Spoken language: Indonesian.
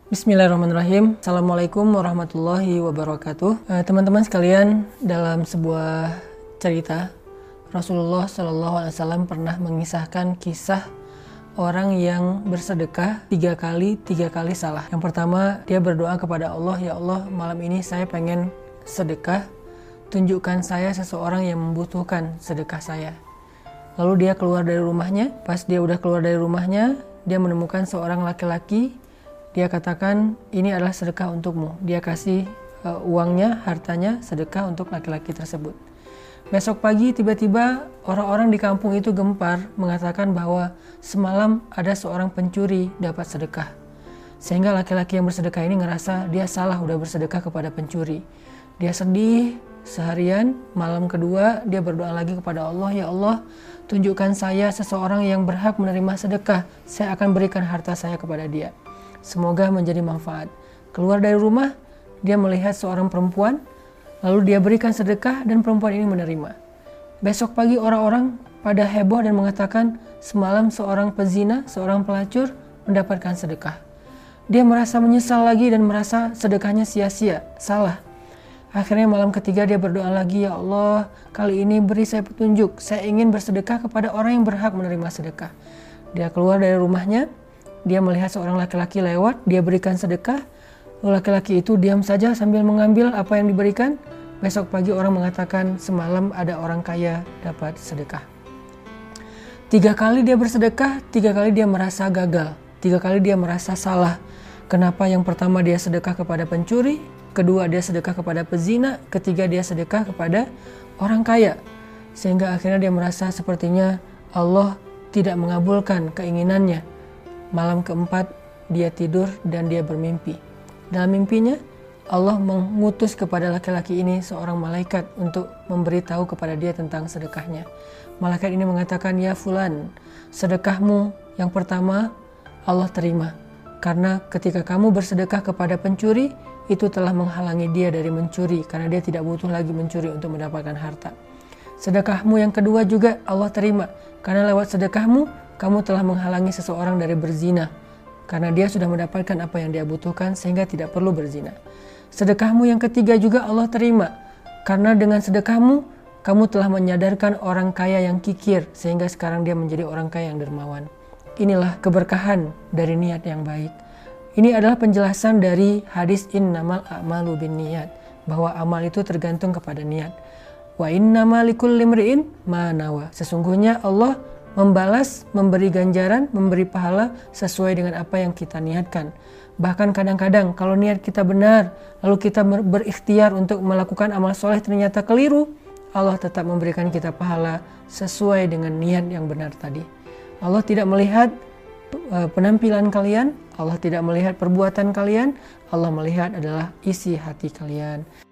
Bismillahirrahmanirrahim. Assalamualaikum warahmatullahi wabarakatuh. Teman-teman sekalian, dalam sebuah cerita Rasulullah SAW pernah mengisahkan kisah orang yang bersedekah tiga kali salah. Yang pertama, dia berdoa kepada Allah, "Ya Allah, malam ini saya pengen sedekah, tunjukkan saya seseorang yang membutuhkan sedekah saya." Lalu dia keluar dari rumahnya. Pas dia udah keluar dari rumahnya, dia menemukan seorang laki-laki. Dia katakan, "Ini adalah sedekah untukmu." Dia kasih uangnya, hartanya, sedekah untuk laki-laki tersebut. Besok pagi tiba-tiba orang-orang di kampung itu gempar mengatakan bahwa semalam ada seorang pencuri dapat sedekah. Sehingga laki-laki yang bersedekah ini ngerasa dia salah udah bersedekah kepada pencuri. Dia sedih seharian. Malam kedua dia berdoa lagi kepada Allah, "Ya Allah, tunjukkan saya seseorang yang berhak menerima sedekah. Saya akan berikan harta saya kepada dia. Semoga menjadi manfaat." Keluar dari rumah, dia melihat seorang perempuan, lalu dia berikan sedekah dan perempuan ini menerima. Besok pagi orang-orang pada heboh dan mengatakan semalam seorang pezina, seorang pelacur mendapatkan sedekah. Dia merasa menyesal lagi dan merasa sedekahnya sia-sia, salah. Akhirnya malam ketiga dia berdoa lagi, "Ya Allah, kali ini beri saya petunjuk. Saya ingin bersedekah kepada orang yang berhak menerima sedekah." Dia keluar dari rumahnya. Dia melihat seorang laki-laki lewat, dia berikan sedekah. Lalu laki-laki itu diam saja sambil mengambil apa yang diberikan. Besok pagi orang mengatakan semalam ada orang kaya dapat sedekah. 3 kali dia bersedekah, 3 kali dia merasa gagal, 3 kali dia merasa salah. Kenapa yang pertama dia sedekah kepada pencuri, kedua dia sedekah kepada pezina, ketiga dia sedekah kepada orang kaya. Sehingga akhirnya dia merasa sepertinya Allah tidak mengabulkan keinginannya. Malam keempat dia tidur dan dia bermimpi. Dalam mimpinya Allah mengutus kepada laki-laki ini seorang malaikat untuk memberitahu kepada dia tentang sedekahnya. Malaikat ini mengatakan, "Ya fulan, sedekahmu yang pertama Allah terima. Karena ketika kamu bersedekah kepada pencuri, itu telah menghalangi dia dari mencuri karena dia tidak butuh lagi mencuri untuk mendapatkan harta. Sedekahmu yang kedua juga Allah terima. Karena lewat sedekahmu kamu telah menghalangi seseorang dari berzina karena dia sudah mendapatkan apa yang dia butuhkan sehingga tidak perlu berzina. Sedekahmu yang ketiga juga Allah terima karena dengan sedekahmu kamu telah menyadarkan orang kaya yang kikir sehingga sekarang dia menjadi orang kaya yang dermawan." Inilah keberkahan dari niat yang baik. Ini adalah penjelasan dari hadis innamal a'malu binniyat, bahwa amal itu tergantung kepada niat. Wa innamal likulli imri'in ma nawa. Sesungguhnya Allah membalas, memberi ganjaran, memberi pahala sesuai dengan apa yang kita niatkan. Bahkan kadang-kadang kalau niat kita benar, lalu kita berikhtiar untuk melakukan amal soleh ternyata keliru, Allah tetap memberikan kita pahala sesuai dengan niat yang benar tadi. Allah tidak melihat penampilan kalian, Allah tidak melihat perbuatan kalian, Allah melihat adalah isi hati kalian.